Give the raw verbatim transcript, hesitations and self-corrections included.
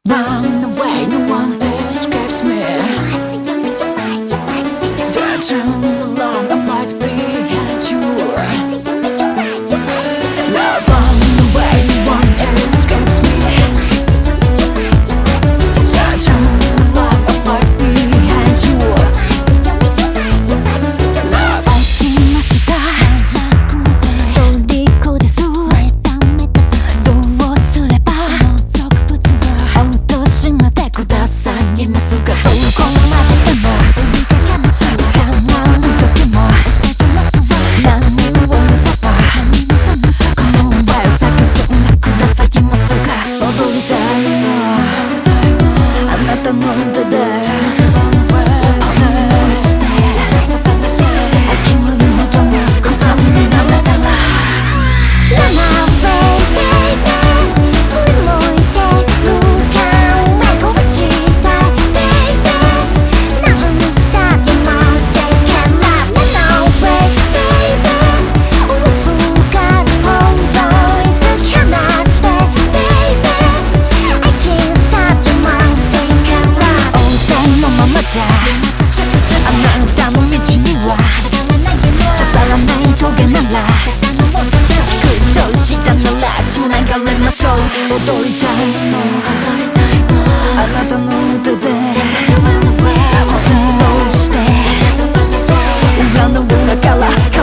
Run away, no one escapes me. Dancing alone, I'm right behind you. Love, run away, no one escapes me. Dancing alone, I'm right behind you. Love, 落ちました。虜です。どうすれば落としまってくださいますが、どこまででも叶う時も何を見せばこの場を探すんでくださいますが、踊りたいのあなたの手でお願いして気分ほどの小さになれたらあなたの道には刺さらない棘ならチクッとしたならつながれましょう。踊りたいのあなたの腕でお願いして裏の裏から